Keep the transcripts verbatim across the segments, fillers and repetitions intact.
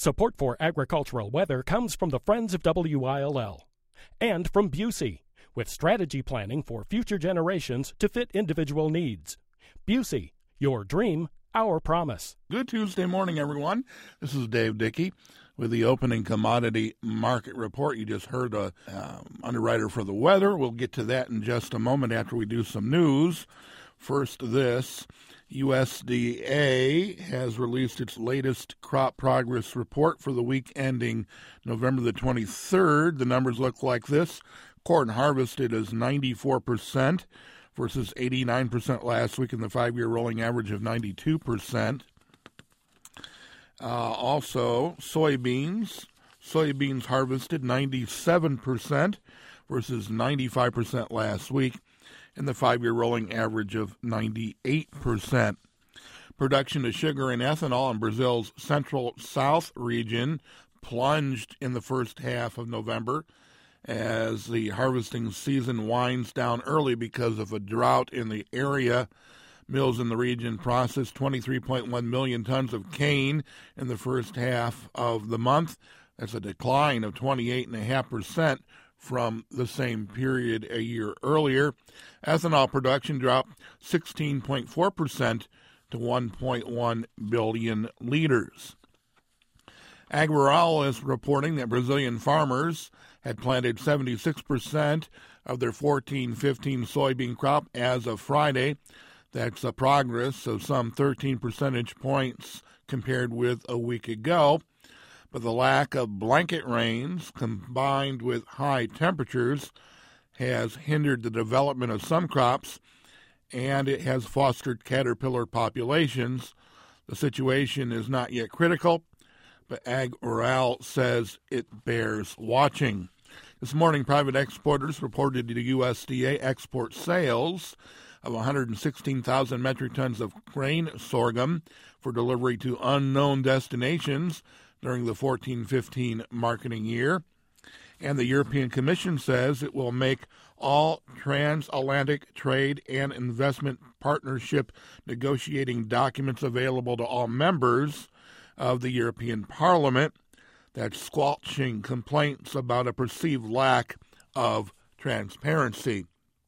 Support for agricultural weather comes from the Friends of W I L L and from Busey, with strategy planning for future generations to fit individual needs. Busey, your dream, our promise. Good Tuesday morning, everyone. This is Dave Dickey with the opening commodity market report. You just heard a um, underwriter for the weather. We'll get to that in just a moment after we do some news. First, this. U S D A has released its latest crop progress report for the week ending November the twenty-third. The numbers look like this. Corn harvested is ninety-four percent versus eighty-nine percent last week, and the five-year rolling average of ninety-two percent. Uh, also, soybeans. Soybeans harvested ninety-seven percent versus ninety-five percent last week, and the five-year rolling average of ninety-eight percent. Production of sugar and ethanol in Brazil's Central South region plunged in the first half of November as the harvesting season winds down early because of a drought in the area. Mills in the region processed twenty-three point one million tons of cane in the first half of the month. That's a decline of twenty-eight point five percent from the same period a year earlier. Ethanol production dropped sixteen point four percent to one point one billion liters. AgRural is reporting that Brazilian farmers had planted seventy-six percent of their fourteen fifteen soybean crop as of Friday. That's a progress of some thirteen percentage points compared with a week ago. But the lack of blanket rains combined with high temperatures has hindered the development of some crops, and it has fostered caterpillar populations. The situation is not yet critical, but AgRural says it bears watching. This morning, private exporters reported to U S D A export sales of one hundred sixteen thousand metric tons of grain sorghum for delivery to unknown destinations during the fourteen fifteen marketing year. And the European Commission says it will make all transatlantic trade and investment partnership negotiating documents available to all members of the European Parliament. That's squelching complaints about a perceived lack of transparency.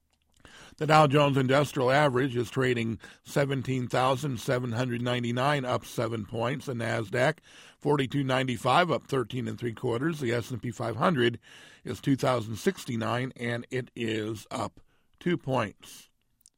The Dow Jones Industrial Average is trading seventeen thousand seven hundred ninety-nine, up seven points. The Nasdaq forty-two ninety-five, up thirteen and three quarters. The S and P five hundred is two thousand sixty-nine, and it is up two points.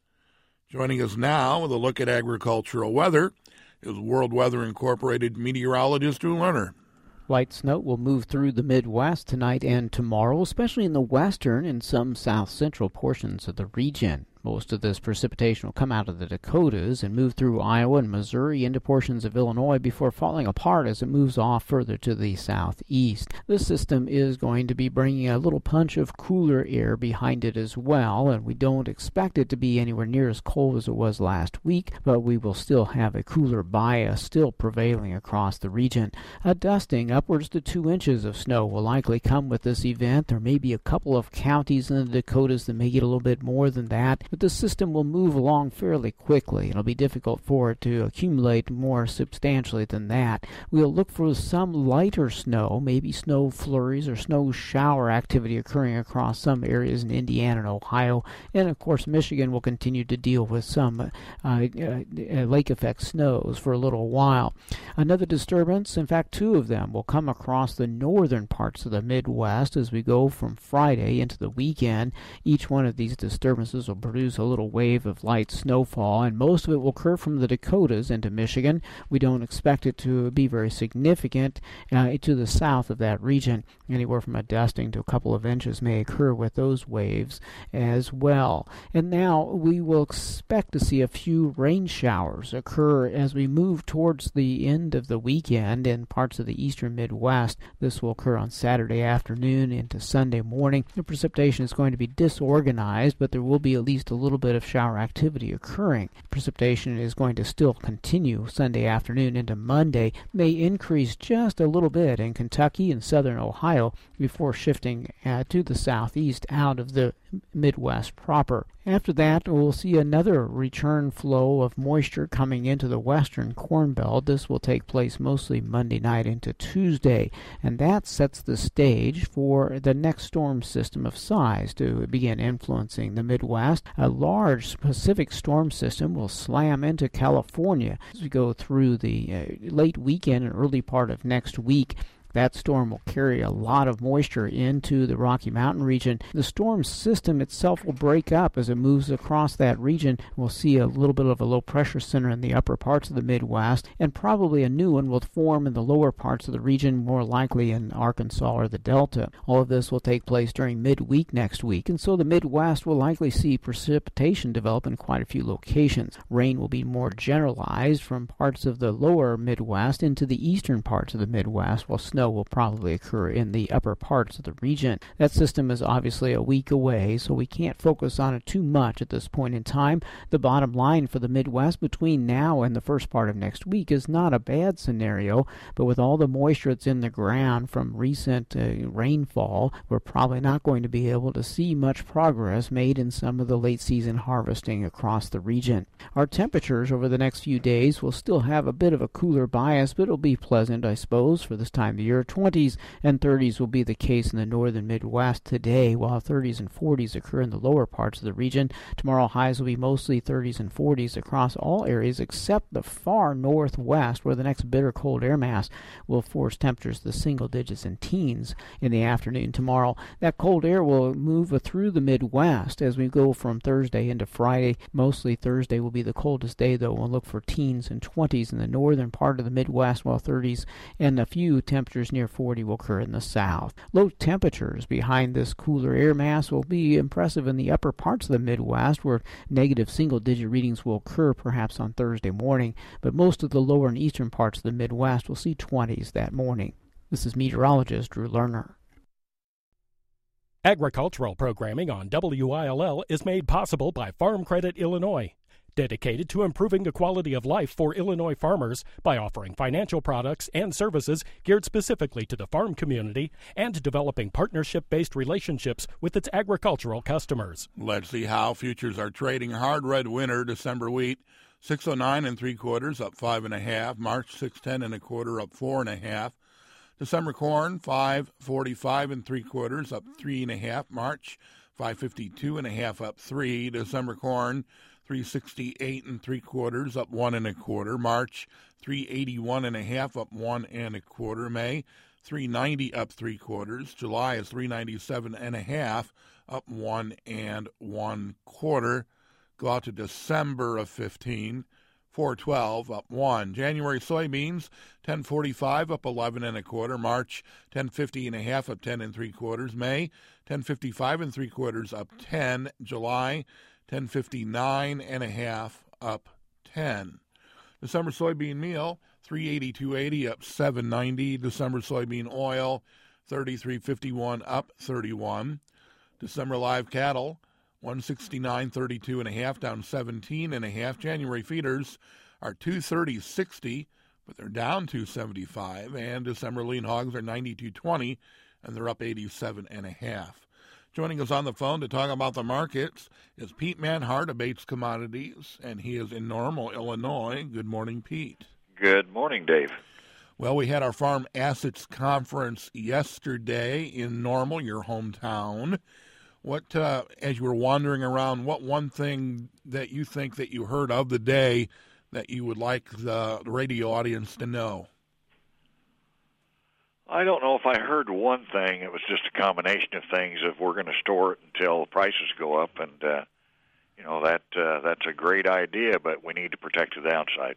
Joining us now with a look at agricultural weather is World Weather Incorporated meteorologist Drew Lerner. Light snow will move through the Midwest tonight and tomorrow, especially in the western and some south-central portions of the region. Most of this precipitation will come out of the Dakotas and move through Iowa and Missouri into portions of Illinois before falling apart as it moves off further to the southeast. This system is going to be bringing a little punch of cooler air behind it as well, and we don't expect it to be anywhere near as cold as it was last week, but we will still have a cooler bias still prevailing across the region. A dusting upwards to two inches of snow will likely come with this event. There may be a couple of counties in the Dakotas that may get a little bit more than that, but the system will move along fairly quickly. It'll be difficult for it to accumulate more substantially than that. We'll look for some lighter snow, maybe snow flurries or snow shower activity occurring across some areas in Indiana and Ohio. And, of course, Michigan will continue to deal with some uh, uh, lake effect snows for a little while. Another disturbance, in fact, two of them, will come across the northern parts of the Midwest as we go from Friday into the weekend. Each one of these disturbances will produce a little wave of light snowfall, and most of it will occur from the Dakotas into Michigan. We don't expect it to be very significant uh, to the south of that region. Anywhere from a dusting to a couple of inches may occur with those waves as well. And now we will expect to see a few rain showers occur as we move towards the end of the weekend in parts of the eastern Midwest. This will occur on Saturday afternoon into Sunday morning. The precipitation is going to be disorganized, but there will be at least a little bit of shower activity occurring. Precipitation is going to still continue Sunday afternoon into Monday, may increase just a little bit in Kentucky and southern Ohio before shifting uh, to the southeast out of the Midwest proper. After that, we'll see another return flow of moisture coming into the western Corn Belt. This will take place mostly Monday night into Tuesday, and that sets the stage for the next storm system of size to begin influencing the Midwest. A large Pacific storm system will slam into California as we go through the uh, late weekend and early part of next week. That storm will carry a lot of moisture into the Rocky Mountain region. The storm system itself will break up as it moves across that region. We'll see a little bit of a low pressure center in the upper parts of the Midwest, and probably a new one will form in the lower parts of the region, more likely in Arkansas or the Delta. All of this will take place during midweek next week, and so the Midwest will likely see precipitation develop in quite a few locations. Rain will be more generalized from parts of the lower Midwest into the eastern parts of the Midwest, while snow Snow will probably occur in the upper parts of the region. That system is obviously a week away, so we can't focus on it too much at this point in time. The bottom line for the Midwest between now and the first part of next week is not a bad scenario, but with all the moisture that's in the ground from recent uh, rainfall, we're probably not going to be able to see much progress made in some of the late season harvesting across the region. Our temperatures over the next few days will still have a bit of a cooler bias, but it'll be pleasant, I suppose, for this time of year. twenties and thirties will be the case in the northern Midwest today, while thirties and forties occur in the lower parts of the region. Tomorrow highs will be mostly thirties and forties across all areas except the far northwest, where the next bitter cold air mass will force temperatures to the single digits and teens in the afternoon tomorrow. That cold air will move through the Midwest as we go from Thursday into Friday. Mostly Thursday will be the coldest day, though. We'll look for teens and twenties in the northern part of the Midwest, while thirties and a few temperatures near forty will occur in the south. Low temperatures behind this cooler air mass will be impressive in the upper parts of the Midwest, where negative single-digit readings will occur perhaps on Thursday morning, but most of the lower and eastern parts of the Midwest will see twenties that morning. This is meteorologist Drew Lerner. Agricultural programming on W I L L is made possible by Farm Credit Illinois, dedicated to improving the quality of life for Illinois farmers by offering financial products and services geared specifically to the farm community and developing partnership-based relationships with its agricultural customers. Let's see how futures are trading. Hard red winter, December wheat, six oh nine and three quarters, up five and a half. March six ten and a quarter, up four and a half. December corn, five forty-five and three quarters, up three and a half. March five fifty-two and a half, up three. December corn, three sixty-eight and three quarters, up one and a quarter. March, three eighty-one and a half, up one and a quarter. May, three ninety, up three quarters. July is three ninety-seven and a half, up one and one quarter. Go out to December of fifteen, four twelve, up one. January soybeans, ten forty-five, up eleven and a quarter. March, ten fifty and a half, up ten and three quarters. May, ten fifty-five and three quarters, up ten. July, ten fifty-nine and a half, up ten. December soybean meal, three eighty-two eighty, up seven ninety. December soybean oil, thirty-three fifty-one, up thirty-one. December live cattle, one sixty-nine thirty-two and a half, down seventeen and a half. January feeders are two thirty sixty, but they're down two seventy-five. And December lean hogs are ninety-two twenty, and they're up eighty-seven and a half. Joining us on the phone to talk about the markets is Pete Manhart of Bates Commodities, and he is in Normal, Illinois. Good morning, Pete. Good morning, Dave. Well, we had our Farm Assets Conference yesterday in Normal, your hometown. What, uh, as you were wandering around, what one thing that you think that you heard of the day that you would like the radio audience to know? I don't know if I heard one thing. It was just a combination of things. If we're going to store it until prices go up, and uh, you know that uh, that's a great idea, but we need to protect the downside.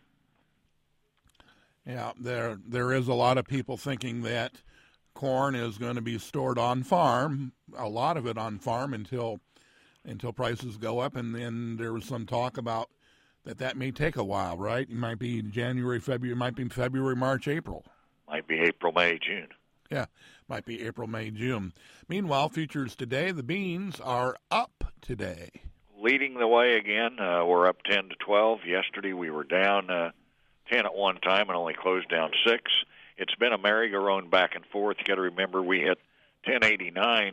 Yeah, there there is a lot of people thinking that corn is going to be stored on farm, a lot of it on farm until until prices go up, and then there was some talk about that that may take a while, right? It might be January, February, it might be February, March, April. Might be April, May, June. Yeah, might be April, May, June. Meanwhile, futures today, the beans are up today. Leading the way again, uh, we're up ten to twelve. Yesterday we were down uh, ten at one time and only closed down six. It's been a merry-go-round back and forth. You got to remember we hit ten eighty-nine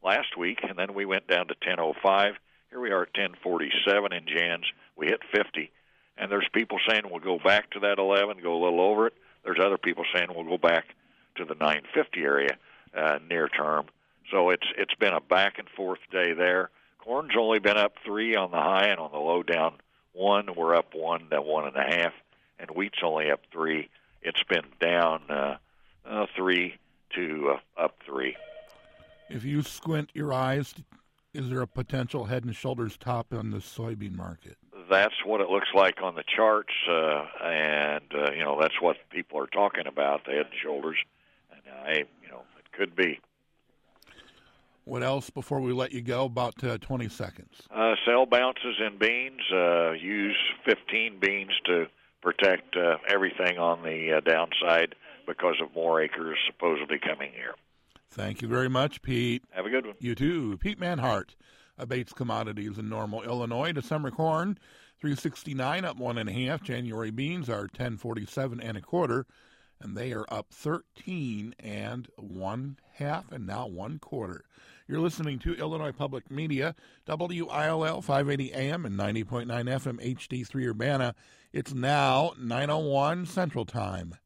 last week, and then we went down to ten oh five. Here we are at ten forty-seven in Jans. We hit fifty. And there's people saying we'll go back to that eleven, go a little over it. There's other people saying we'll go back to the nine fifty area uh, near term. So it's it's been a back and forth day there. Corn's only been up three on the high, and on the low down one. We're up one to one and a half, and wheat's only up three. It's been down uh, uh, three to uh, up three. If you squint your eyes, is there a potential head and shoulders top on the soybean market? That's what it looks like on the charts, uh, and uh, you know that's what people are talking about, the head and shoulders. And I, you know, it could be. What else before we let you go? About uh, twenty seconds. Uh, sell bounces in beans. Uh, use fifteen beans to protect uh, everything on the uh, downside because of more acres supposedly coming here. Thank you very much, Pete. Have a good one. You too. Pete Manhart of Bates Commodities in Normal, Illinois. December corn, three sixty-nine, up one and a half. January beans are ten forty-seven and a quarter, and they are up thirteen and one half, and now one quarter. You're listening to Illinois Public Media, W I L L five eighty A M and ninety point nine F M H D three Urbana. It's now nine oh one Central Time.